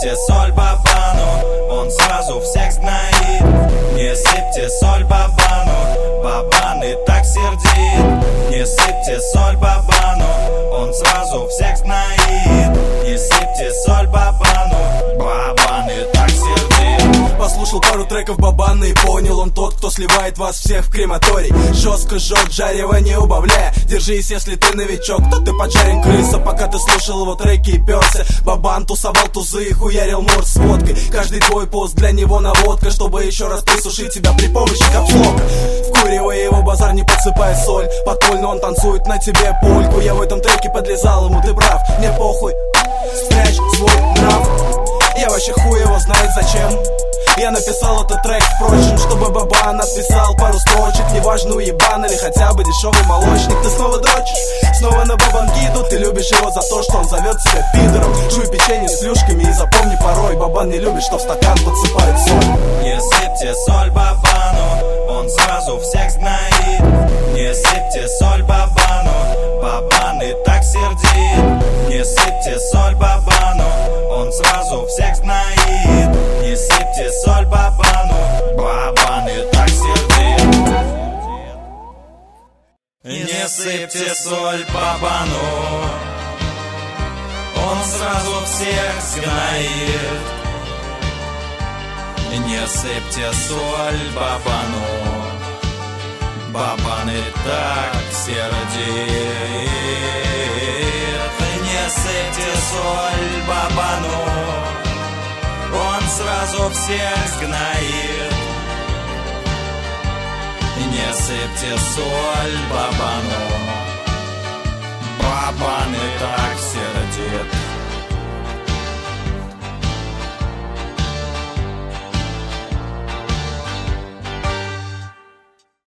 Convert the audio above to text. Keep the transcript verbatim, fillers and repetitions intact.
сыпьте соль Бабану, он сразу всех знает. Не сыпьте соль Бабану, Бабан и так сердит. Не сыпьте соль Бабану, он сразу всех знает. Не сыпьте соль Бабану, Бабан и так сердит. Послушал пару треков Бабана и понял, он тот, кто сливает вас всех в крематорий. Жестко жжет, жарево не убавляя. Держись, если ты новичок, то ты поджарен крыса. Пока ты слушал его треки и перся, Бабан тусовал тузы и хуярил морд с водкой. Каждый твой пост для него наводка, чтобы еще раз присушить тебя при помощи капслока. Вкуривая его базар, не подсыпая соль. Подпольно он танцует на тебе польку. Я в этом треке подлезал ему, ты прав, мне похуй. Спрячь свой нрав. Я вообще хуй его знает зачем. Я написал этот трек, впрочем, чтобы Бабан отписал пару строчек. Неважно, уебан или хотя бы дешевый молочник. Ты снова дрочишь, снова на Бабангиду. Ты любишь его за то, что он зовет себя пидором. Жуй печенье с плюшками и запомни порой, Бабан не любит, что в стакан подсыпают соль. Не сыпьте соль Бабану, он сразу всех знает. Не сыпьте соль Бабану, Бабан и так сердит. Не сыпьте соль Бабану, он сразу всех знает. Не сыпьте соль Бабану, Бабан и так сердит. Не сыпьте соль Бабану, он сразу всех знает. Не сыпьте соль Бабану, Бабан и так сердит. Не сыпьте соль Бабану, он сразу всех знает. Не сыпьте соль Бабану.